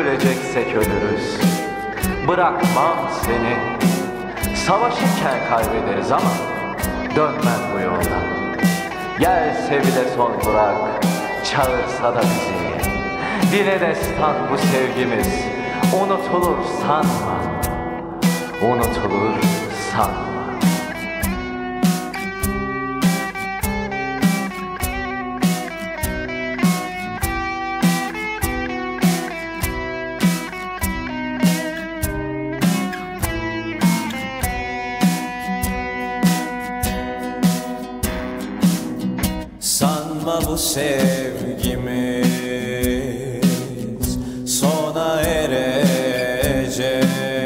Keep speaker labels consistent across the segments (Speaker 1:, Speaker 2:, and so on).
Speaker 1: Öleceksek ölürüz, bırakmam seni. Savaşırken kaybederiz ama dönmem bu yoldan. Gelse bile son durak, çağırsa da bizi. Dile destan bu sevgimiz, unutulur sanma, unutulur sanma.
Speaker 2: Sanma bu sevgimiz sona erecek.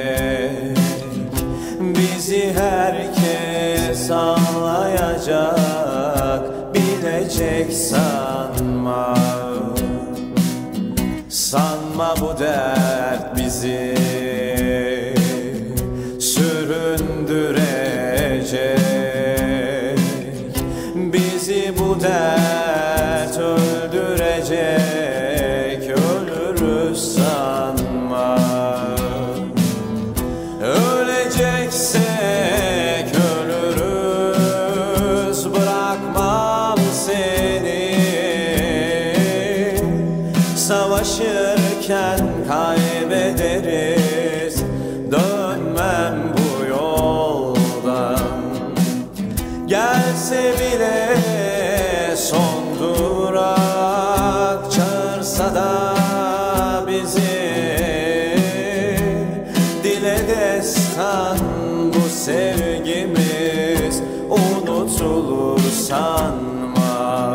Speaker 2: Bizi herkes anlayacak, bilecek sanma. Sanma bu dert bizi süründürecek. Bizi bu dert öldürecek, ölürüz sanma. Öleceksek ölürüz, bırakmam seni. Savaşırken kaybederiz, dönmem bu yoldan. Gelse bile son durak, çağırsa da bizi. Dile destan bu sevgimiz, unutulur sanma.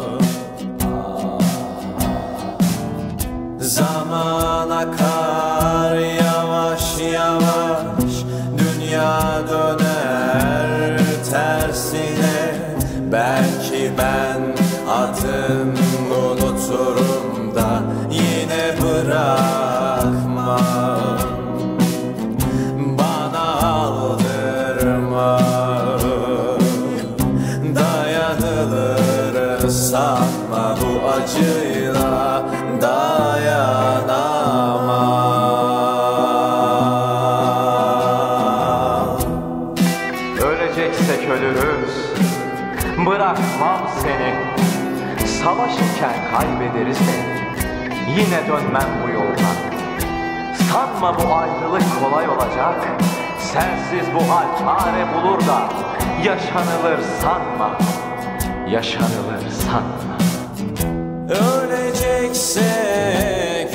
Speaker 2: Zaman akar yavaş yavaş, dünya döner tersine. Belki ben adını unuturum da yine bırakmam. Bana aldırma, dayanılır sanma. Bu acıyla dayanamam.
Speaker 1: Öleceksek ölürüz, bırakmam seni. Savaşırken kaybederiz de yine dönmem bu yoldan. Sanma bu ayrılık kolay olacak, sensiz bu hal çare bulur da yaşanılır sanma, yaşanılır sanma.
Speaker 2: Öleceksek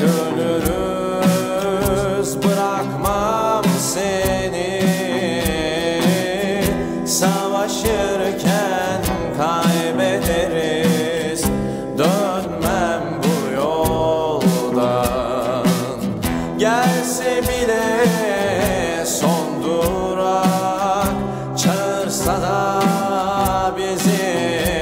Speaker 2: ölürüz, bırakmam seni. Savaşırken kaybederiz, dönmem bu yoldan. Gelse bile son durak, çağırsa da bizi.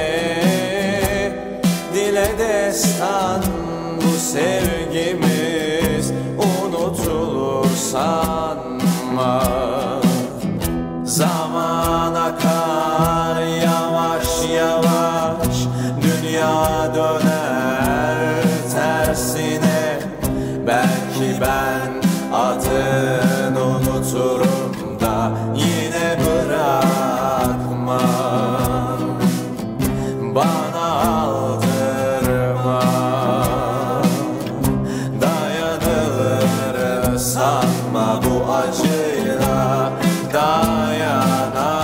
Speaker 2: Dile destan bu sevgimiz, unutulur sanma. Zaman akar yavaş yavaş, dünya döner tersine. Belki ben adını unuturum da yine bırakmam. Bana aldırma, dayanılır sanma. Bu acıyla dayanamam.